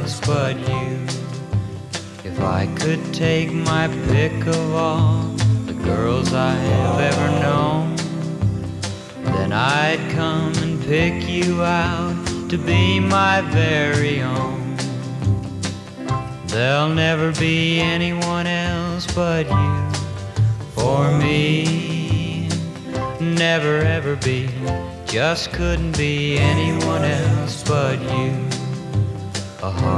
else but you. If I could take my pick of all the girls I've ever known, then I'd come and pick you out to be my very own. There'll never be anyone else but you for me. Never ever be, just couldn't be anyone else but you. A heart